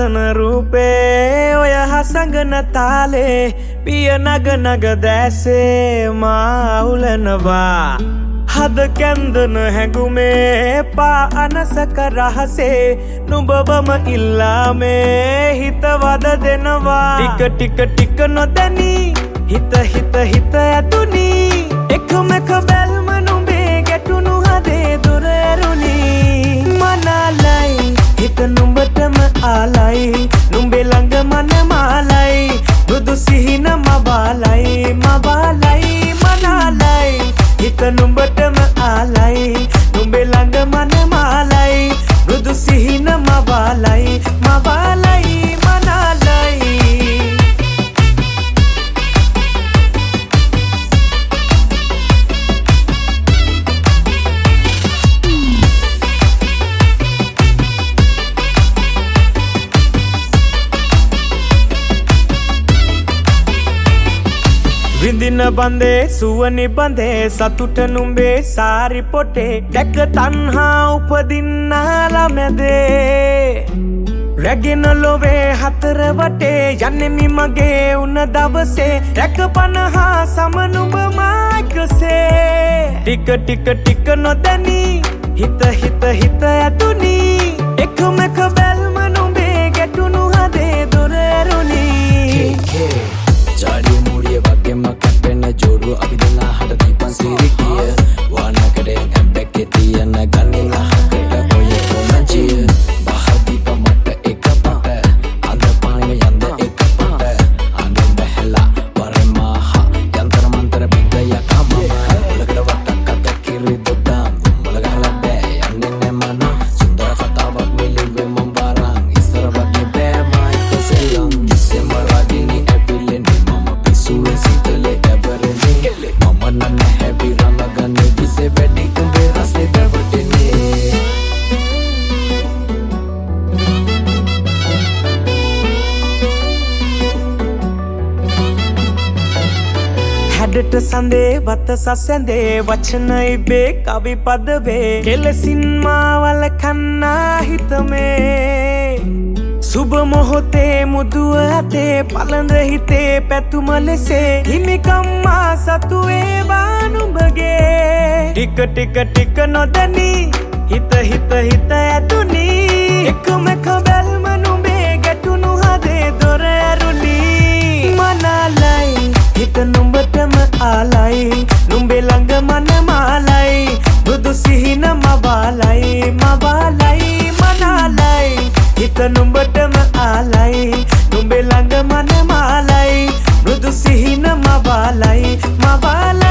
ලස්සන රූපේ ඔය හසඟන තාලේ පිය නග නග දැසේ මා උලනවා හද කැන්දන හැඟුමේ පා අනසක රහසේ නුඹවම ඉල්ලාමේ හිත වද දෙනවා ටික ටික නොදැනී හිත ඇතුනි එකම බැල්ම නුඹේ ගැටුණු හදේ දොර ඇරුණි මනාලයි හිත නුඹටම ආලයි නුඹේ ළඟ මන මාලයි බුදු සිහින මබාලයි මනාලයි හිත නුඹටම ආලයි නුඹේ ළඟ මන මාලයි බුදු සිහින මබාලයි මනාලයි විඳින බඳේ සුවනි බඳේ සතුට නුඹේ සාරි පොටේ දැක තණ්හා උපදින්නාලා මැදේ රැගෙන ලොවේ හතර වටේ යන්නෙමි මගේ උන දවසේ රැක පනහා සම නුඹ මාකසේ ටික නොදැනී හිත ඇතුනි එකම බැල්ම නුඹේ ගැටුණු හදේ දොර ඇරුණි Jadi mulia bagaimana kapena jodoh Abi dana hada tipan sirikia Wana kadang ambek ketia nagani lah Kata boye konanjia Bahar dipa mata eka pata Anda paling yanda eka pata Anda behela baremaha Yantara mantara bingaya kamama Mulagada watak kata kiri dodam Mulagada labe yanine mana Sundara kata wak miliwe membarang Isara bagi bema ika selang Disember lagi ni epilen Suwe sitale eberene mama nanna happy ramagane vise wedi kumbe rasle devotene හැඩට සඳේ වත සසැඳේ වචන ඉබේ කවි පදවේ කෙලසින් මාවල කන්නා හිතමේ සුබ මොහොතේ මුදුව ඇතේ පළඳ හිතේ පැතුම ලෙසේ හිමිකම්මා සතු ඒවා නුඹගේ ටික නොදැනී හිත ඇතුනි එකම බැල්ම නුඹේ ගැටුණු හදේ දොර ඇරුණි මනාලයි හිත නුඹටම ආලයි නුඹේ ළඟ මන මාලයි බුදු සිහින මබාලයි මනාලයි හිත නුඹටම ආලයි නුඹේ ළඟ මන මාලයි බුදු සිහින මබාලයි